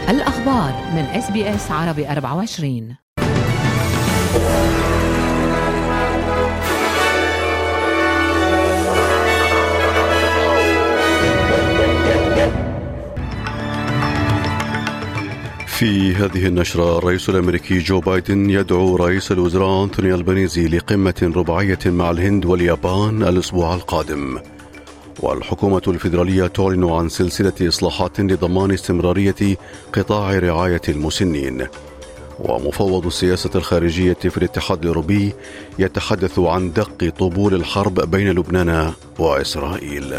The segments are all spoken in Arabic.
الأخبار من SBS عربي 24. في هذه النشرة، الرئيس الأمريكي جو بايدن يدعو رئيس الوزراء أنتوني ألبانيزي لقمة رباعية مع الهند واليابان الأسبوع القادم. والحكومة الفيدرالية تعلن عن سلسلة إصلاحات لضمان استمرارية قطاع رعاية المسنين. ومفوض السياسة الخارجية في الاتحاد الأوروبي يتحدث عن دق طبول الحرب بين لبنان وإسرائيل.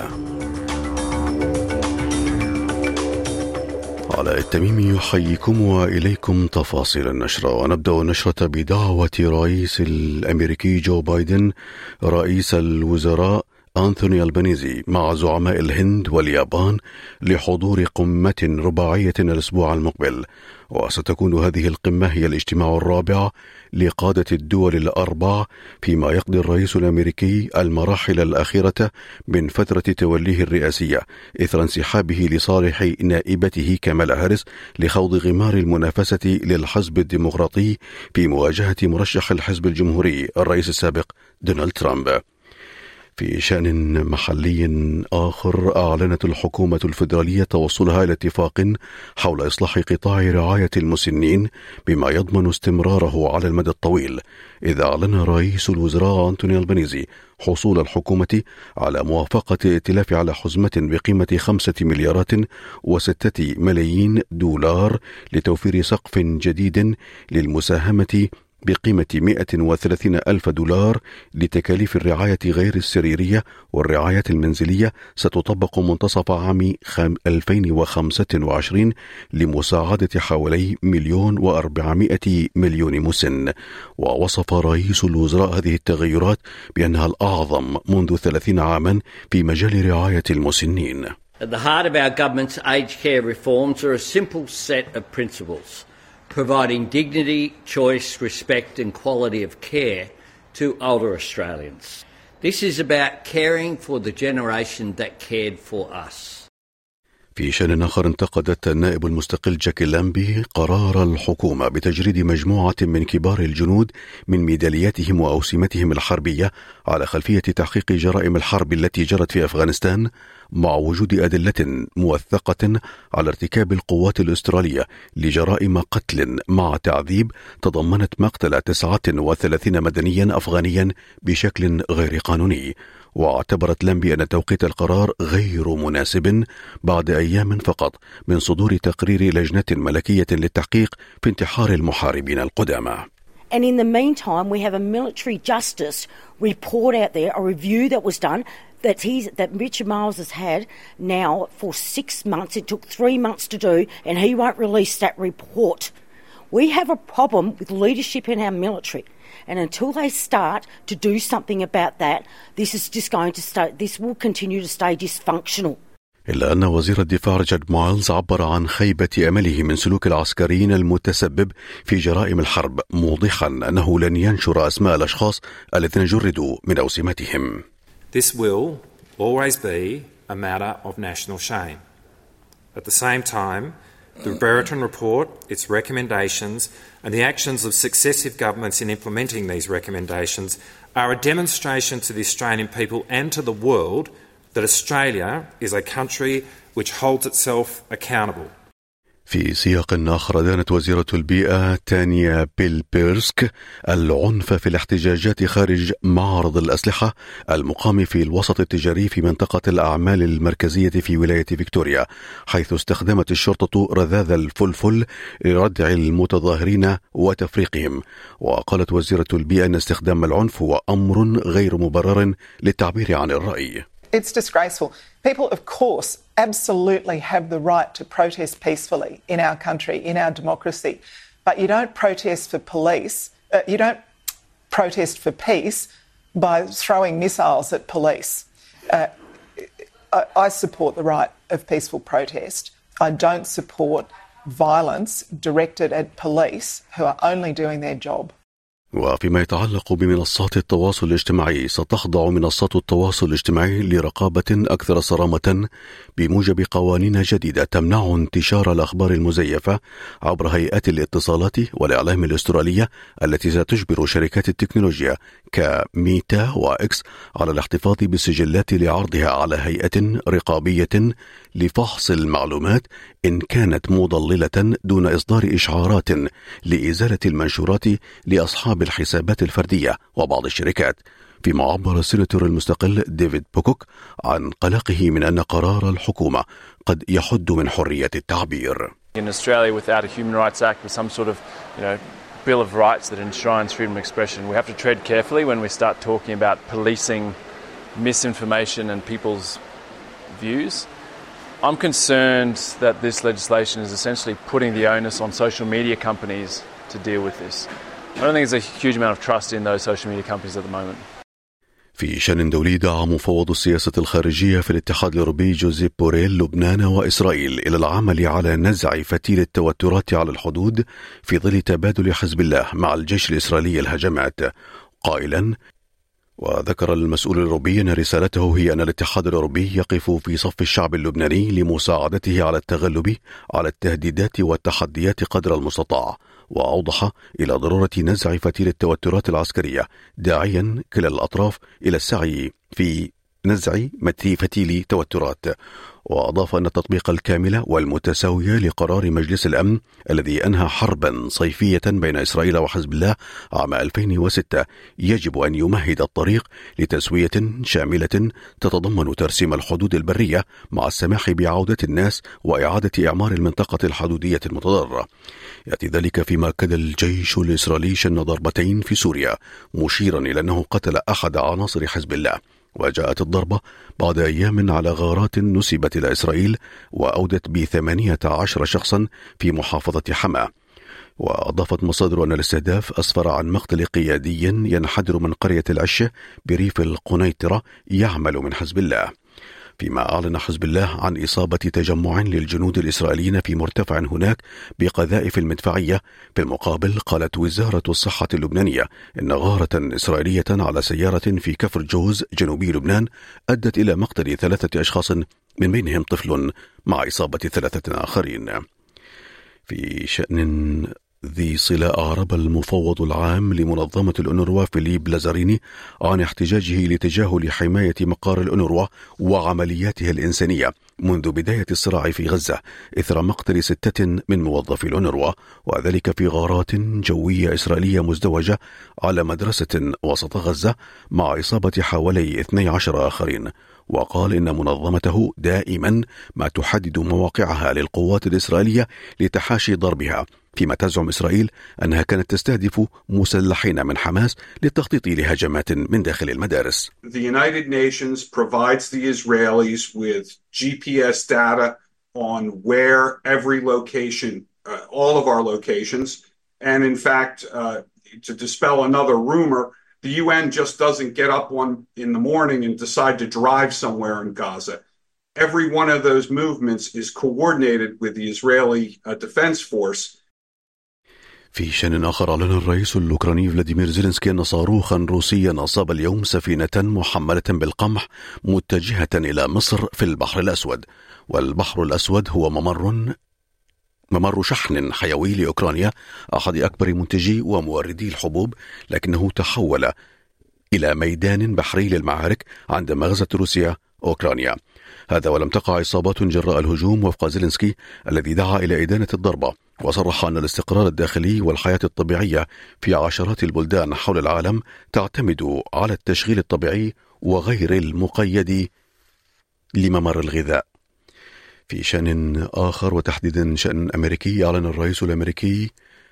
علاء التميمي يحييكم وإليكم تفاصيل النشرة. ونبدأ النشرة بدعوة رئيس الأمريكي جو بايدن رئيس الوزراء أنتوني ألبانيزي مع زعماء الهند واليابان لحضور قمة رباعية الأسبوع المقبل. وستكون هذه القمة هي الاجتماع الرابع لقادة الدول الأربع، فيما يقضي الرئيس الأمريكي المراحل الأخيرة من فترة توليه الرئاسية إثر انسحابه لصالح نائبته كامالا هاريس لخوض غمار المنافسة للحزب الديمقراطي في مواجهة مرشح الحزب الجمهوري الرئيس السابق دونالد ترامب. في شأن محلي آخر، أعلنت الحكومة الفيدرالية توصلها إلى اتفاق حول إصلاح قطاع رعاية المسنين بما يضمن استمراره على المدى الطويل، إذ أعلن رئيس الوزراء أنتوني ألبانيزي حصول الحكومة على موافقة ائتلاف على حزمة بقيمة 5 مليارات و6 ملايين دولار لتوفير سقف جديد للمساهمة بقيمة 130 ألف دولار لتكاليف الرعاية غير السريرية والرعاية المنزلية، ستطبق منتصف عام 2025 لمساعدة حوالي 1,400,000,000 مسن. ووصف رئيس الوزراء هذه التغيرات بأنها الأعظم منذ 30 عاما في مجال رعاية المسنين. At the heart of our government's aged care reforms are a simple set of principles, providing dignity, choice, respect and quality of care to older Australians. This is about caring for the generation that cared for us. في شأن آخر، انتقدت النائب المستقل جاكي لامبي قرار الحكومة بتجريد مجموعة من كبار الجنود من ميدالياتهم وأوسمتهم الحربية على خلفية تحقيق جرائم الحرب التي جرت في أفغانستان، مع وجود أدلة موثقة على ارتكاب القوات الأسترالية لجرائم قتل مع تعذيب تضمنت مقتل 39 مدنيا أفغانيا بشكل غير قانوني. واعتبرت لامبي أن توقيت القرار غير مناسب بعد أيام فقط من صدور تقرير لجنة ملكية للتحقيق في انتحار المحاربين القدامى. And in the meantime, we have a military justice report out there, a review that was done that Richard Marles has had now for 6 months. It took 3 months to do, and he won't release that report. We have a problem with leadership in our military. And until they start to do something about that, this will continue to stay dysfunctional. إلا أن وزير الدفاع ريتشارد مايلز عبر عن خيبة أمله من سلوك العسكريين المتسبب في جرائم الحرب، موضحا أنه لن ينشر أسماء الأشخاص الذين جردوا من أوسمتهم. This will always be a matter of national shame. At the same time, the Brereton Report, its recommendations, and the actions of successive governments in implementing these recommendations are a demonstration to the Australian people and to the world that Australia is a country which holds itself accountable. في سياق آخر، أدانت وزيرة البيئة تانيا بيلبيرسك العنف في الاحتجاجات خارج معرض الأسلحة المقام في الوسط التجاري في منطقة الأعمال المركزية في ولاية فيكتوريا، حيث استخدمت الشرطة رذاذ الفلفل لردع المتظاهرين وتفريقهم. وقالت وزيرة البيئة أن استخدام العنف هو أمر غير مبرر للتعبير عن الرأي. It's disgraceful. People, of course, absolutely have the right to protest peacefully in our country, in our democracy. But you don't protest for peace by throwing missiles at police. I support the right of peaceful protest. I don't support violence directed at police who are only doing their job. وفيما يتعلق بمنصات التواصل الاجتماعي، ستخضع منصات التواصل الاجتماعي لرقابة أكثر صرامة بموجب قوانين جديدة تمنع انتشار الأخبار المزيفة عبر هيئات الاتصالات والإعلام الأسترالية التي ستجبر شركات التكنولوجيا كميتا وإكس على الاحتفاظ بالسجلات لعرضها على هيئة رقابية لفحص المعلومات إن كانت مضللة دون إصدار إشعارات لإزالة المنشورات لأصحاب الحسابات الفردية وبعض الشركات. فيما عبر السيناتور المستقل ديفيد بوكوك عن قلقه من أن قرار الحكومة قد يحد من حرية التعبير. In Australia, without a Human Rights Act with some sort of, Bill of Rights that enshrines freedom of expression, we have to tread carefully when we start talking about policing misinformation and people's views. I'm concerned that this legislation is essentially putting the onus on social media companies to deal with this. I don't think there's a huge amount of trust in those social media companies at the moment. في شأن دولي، دعا مفوض السياسة الخارجية في الاتحاد الأوروبي جوزيب بوريل لبنان وإسرائيل إلى العمل على نزع فتيل التوترات على الحدود في ظل تبادل حزب الله مع الجيش الإسرائيلي الهجمات، قائلا: وذكر المسؤول الأوروبي أن رسالته هي أن الاتحاد الأوروبي يقف في صف الشعب اللبناني لمساعدته على التغلب على التهديدات والتحديات قدر المستطاع، وأوضح إلى ضرورة نزع فتيل التوترات العسكرية، داعيا كلا الأطراف إلى السعي في نزع فتيل توترات. وأضاف أن التطبيق الكامل والمتساوي لقرار مجلس الأمن الذي أنهى حربا صيفية بين إسرائيل وحزب الله عام 2006 يجب أن يمهد الطريق لتسوية شاملة تتضمن ترسيم الحدود البرية مع السماح بعودة الناس وإعادة إعمار المنطقة الحدودية المتضررة. يأتي ذلك فيما أكد الجيش الإسرائيلي شن ضربتين في سوريا، مشيرا إلى أنه قتل أحد عناصر حزب الله. وجاءت الضربة بعد أيام على غارات نسبت إلى إسرائيل وأودت ب18 شخصا في محافظة حما. وأضافت مصادر أن الاستهداف أسفر عن مقتل قيادي ينحدر من قرية العشة بريف القنيطرة يعمل من حزب الله. فيما أعلن حزب الله عن إصابة تجمع للجنود الإسرائيليين في مرتفع هناك بقذائف المدفعية. في المقابل، قالت وزارة الصحة اللبنانية إن غارة إسرائيلية على سيارة في كفر جوز جنوبي لبنان أدت إلى مقتل 3 أشخاص من بينهم طفل مع إصابة 3 آخرين. في شأن ذي صلة، أعرب المفوض العام لمنظمة الأونروا فيليب لازاريني عن احتجاجه لتجاهل حماية مقار الأونروا وعملياتها الإنسانية منذ بداية الصراع في غزة إثر مقتل 6 من موظفي الأونروا، وذلك في غارات جوية إسرائيلية مزدوجة على مدرسة وسط غزة مع إصابة حوالي 12 آخرين. وقال إن منظمته دائما ما تحدد مواقعها للقوات الإسرائيلية لتحاشي ضربها، فيما تزعم إسرائيل أنها كانت تستهدف مسلحين من حماس للتخطيط لهجمات من داخل المدارس. The United Nations provides the Israelis with GPS data on where every location, all of our locations, and in fact, to dispel another rumor, the UN just doesn't get up in the morning and decide to drive somewhere in Gaza. Every one of those movements is coordinated with the Israeli Defense Force. في شأن آخر، أعلن الرئيس الأوكراني فلاديمير زيلينسكي أن صاروخا روسيا أصاب اليوم سفينة محملة بالقمح متجهة إلى مصر في البحر الأسود. والبحر الأسود هو ممر شحن حيوي لأوكرانيا، أحد أكبر منتجي وموردي الحبوب، لكنه تحول إلى ميدان بحري للمعارك عندما غزت روسيا أوكرانيا. هذا ولم تقع إصابات جراء الهجوم وفق زيلينسكي الذي دعا إلى إدانة الضربة، وصرح أن الاستقرار الداخلي والحياة الطبيعية في عشرات البلدان حول العالم تعتمد على التشغيل الطبيعي وغير المقيد لممر الغذاء. في شأن آخر وتحديدا شأن أمريكي، أعلن الرئيس الأمريكي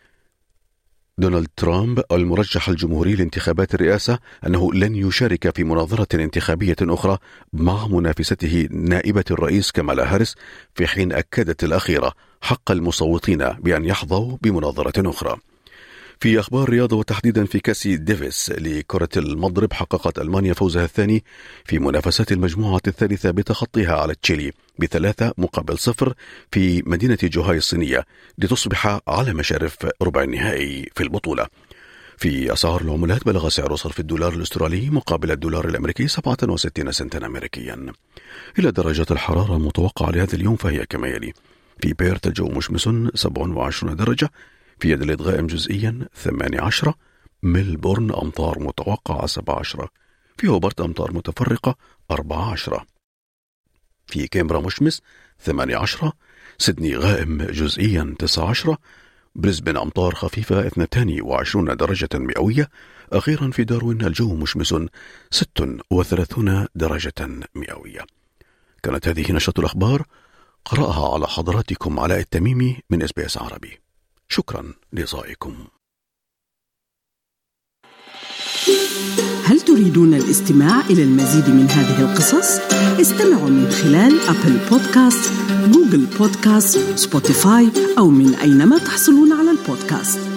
دونالد ترامب المرشح الجمهوري لانتخابات الرئاسة أنه لن يشارك في مناظرة انتخابية أخرى مع منافسته نائبة الرئيس كامالا هاريس، في حين أكدت الأخيرة حق المصوتين بأن يحظوا بمناظرة أخرى. في أخبار الرياضة وتحديدا في كأس ديفيس لكرة المضرب، حققت ألمانيا فوزها الثاني في منافسات المجموعة الثالثة بتخطيها على تشيلي ب3-0 في مدينة جوهاي الصينية لتصبح على مشارف ربع النهائي في البطولة. في أسعار العملات بلغ سعر صرف الدولار الأسترالي مقابل الدولار الأمريكي 67 سنتا أمريكيا. إلى درجة الحرارة المتوقعة لهذا اليوم فهي كما يلي: في بيرث الجو مشمس 27 درجة، في أديليد غائم جزئيا 18، ملبورن أمطار متوقعة 17، في هوبرت أمطار متفرقة 14، في كامبرا مشمس 18، سيدني غائم جزئيا 19، بريسبن أمطار خفيفة 22 درجة مئوية، أخيرا في داروين الجو مشمس 36 درجة مئوية. كانت هذه نشرة الأخبار، قرأها على حضراتكم علاء التميمي من SBS عربي. شكرا لإصغائكم. هل تريدون الاستماع إلى المزيد من هذه القصص؟ استمعوا من خلال أبل بودكاست، جوجل بودكاست، سبوتيفاي أو من أينما تحصلون على البودكاست.